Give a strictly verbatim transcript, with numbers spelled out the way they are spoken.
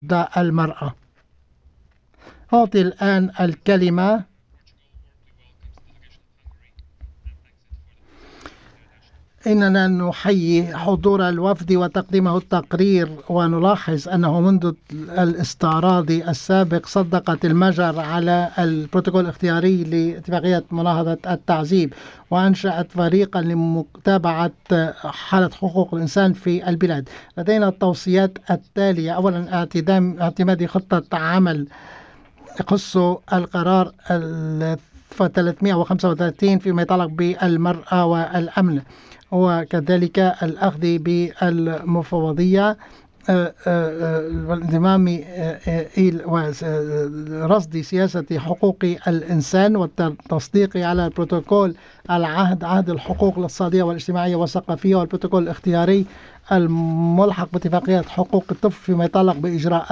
المرأة. أعطي الآن الكلمة إننا نحيي حضور الوفد وتقديمه التقرير، ونلاحظ أنه منذ الاستعراض السابق صدقت المجر على البروتوكول الاختياري لاتفاقية مناهضة التعذيب، وأنشأت فريقا لمتابعة حالة حقوق الإنسان في البلاد. لدينا التوصيات التالية: أولا، اعتماد خطة عمل يخص القرار ثلاثمائة وخمسة وثلاثين فيما يتعلق بالمرأة والأمن، وكذلك الأخذ بالمفوضية والانضمام ورصد سياسة حقوق الإنسان والتصديق على البروتوكول العهد عهد الحقوق الاقتصادية والاجتماعية والثقافية، والبروتوكول الاختياري الملحق باتفاقية حقوق الطفل فيما يتعلق بإجراءات